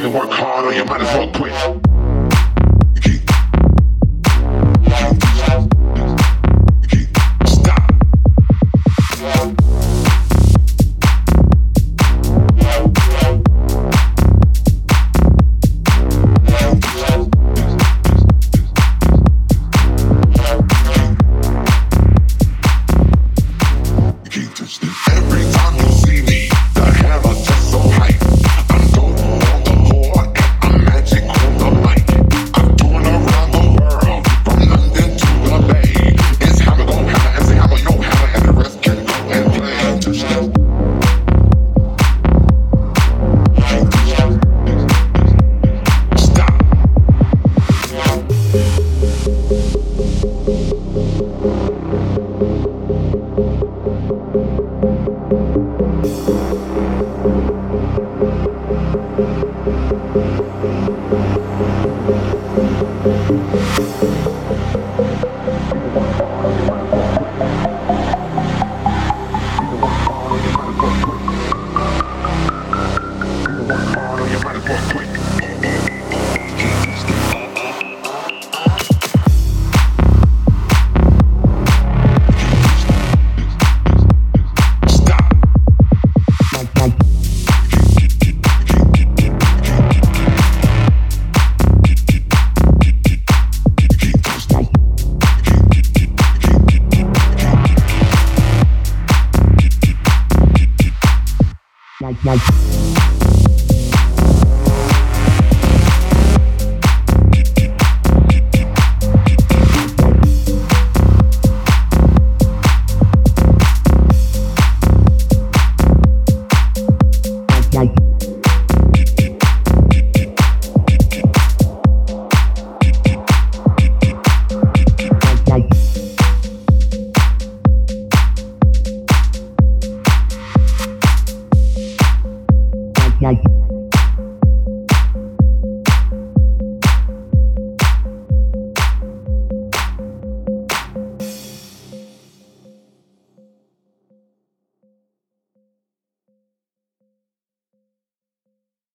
either work hard or you might as well quit. Stop. Every time you see me, the hammer just so hype. I'm going on the floor and I'm magic on the mic. I'm touring around the world, from London to the Bay. It's hammer go hammer, and say hammer yo hammer, and the rest can go and play. Stop. Wow.